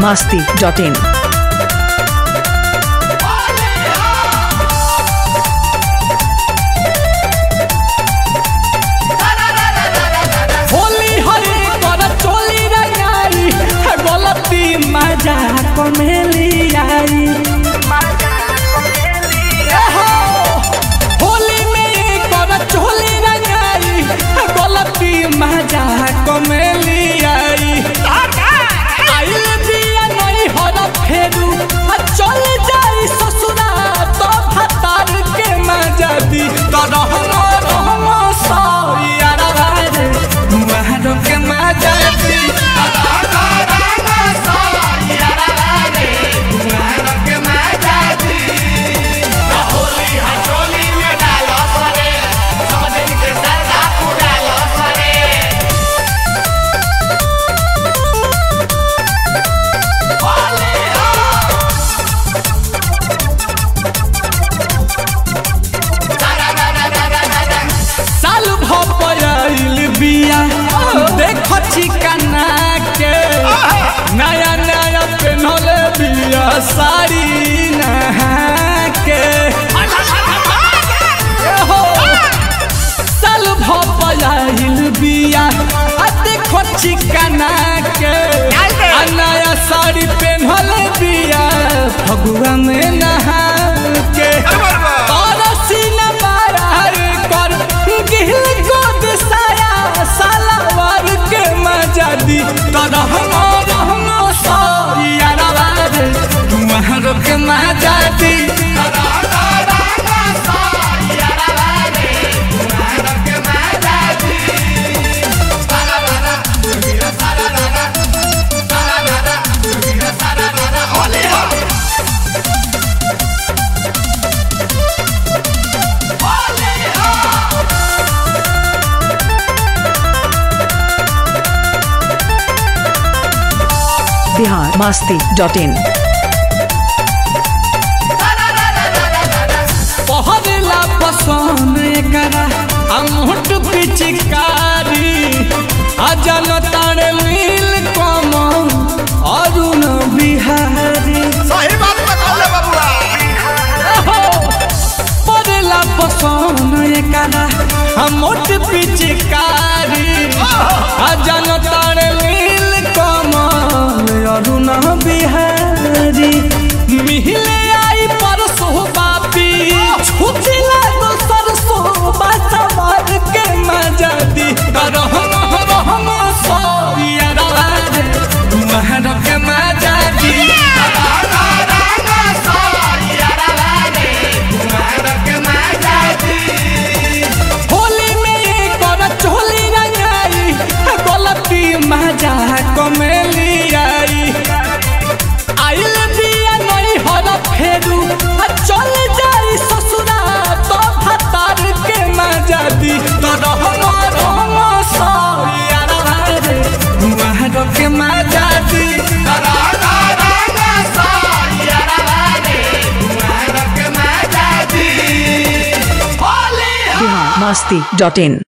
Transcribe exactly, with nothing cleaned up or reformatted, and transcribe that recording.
masti dot in. मजाक में लियाई होली में कर चोली रंगाई गलती मजाक में लियाई आइल दिया नहीं हर फेरू चल जाई ससुरा तो भतार के मजा दी तो रहमो रहमो सैयारा रे महरो के मजा दी देखो ठिकाना के नया नया पहनले बिया साड़ी नहा के हो साल भपयाइल बिया देखो ठिकाना के नया साड़ी पहनले बिया फगुआ में नहा के और सीना बाहर कर गिल को दिसाया सालावार के मजा दी तो रहमो रहमो सैयारा रे महरो के मजा दी Bihar masti dot in. पहरला पसंद करा अमुट पिचकारी अजन तारे मिल कम अरुण बिहारी सही बात बताओ बाबूआ पहरला पसंद करा अमुट पिचकारी अजन तारे मिल कम अरुण बिहारी मिहिले आई परसो बापी छुचिला तो सरसो बासवार के मजा दी रहम रहम सैयारा रे महर के मजा दी होली में कर चोली रंगाई गलती मजाक में लियाई आइल दिया नहीं हर फेरू चल जाई ससुरा तो भतार के मजा दी तो रहमो रहमो सैयारा रे महरो के मजा दी Bihar masti dot in.